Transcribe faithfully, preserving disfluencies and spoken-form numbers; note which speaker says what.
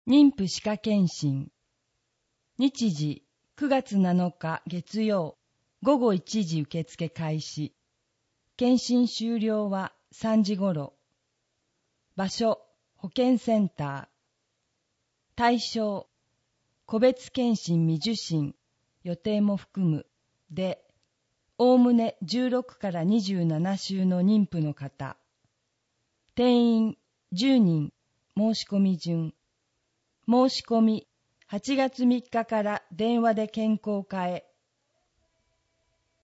Speaker 1: 妊婦歯科検診。日時くがつなのか月曜ごごいちじ受付開始。検診終了はさんじごろ。場所保健センター。対象個別検診未受診、予定も含むで、おおむねじゅうろくからにじゅうなな週の妊婦の方。定員じゅうにん、申し込み順。申し込みはちがつみっかから電話で健康課へ。